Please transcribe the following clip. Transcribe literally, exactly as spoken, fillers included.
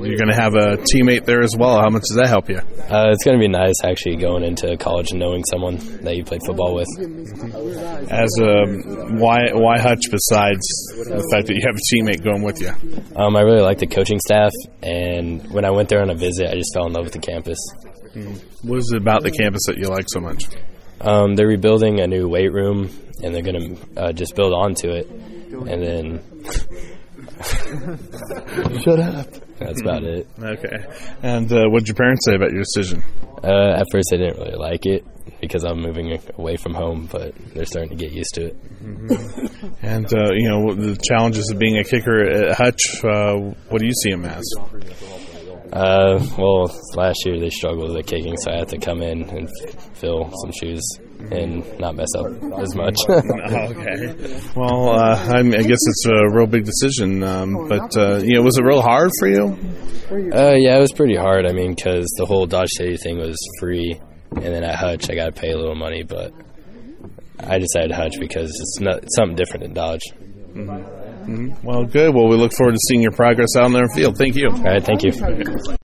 you're going to have a teammate there as well. How much does that help you? Uh, it's going to be nice actually going into college and knowing someone that you played football with. As a, why why Hutch besides the fact that you have a teammate going with you? Um, I really like the coaching staff, and when I went there on a visit, I just fell in love with the campus. What is it about the campus that you like so much? Um, they're rebuilding a new weight room, and they're going to uh, just build onto it, and then shut up. That's about it. Okay. And uh, what did your parents say about your decision? Uh, at first, they didn't really like it because I'm moving away from home, but they're starting to get used to it. Mm-hmm. And uh, you know, the challenges of being a kicker at Hutch. Uh, what do you see them as? Uh, well, last year they struggled with the kicking, so I had to come in and f- fill some shoes and not mess up as much. Okay. Well, uh, I, mean, I guess it's a real big decision, um, but uh, you know, was it real hard for you? Uh, yeah, it was pretty hard. I mean, because the whole Dodge City thing was free, and then at Hutch I got to pay a little money, but I decided Hutch because it's not it's something different than Dodge. Mm-hmm. Mm-hmm. Well, good. Well, we look forward to seeing your progress out on the field. Thank you. All right, thank you.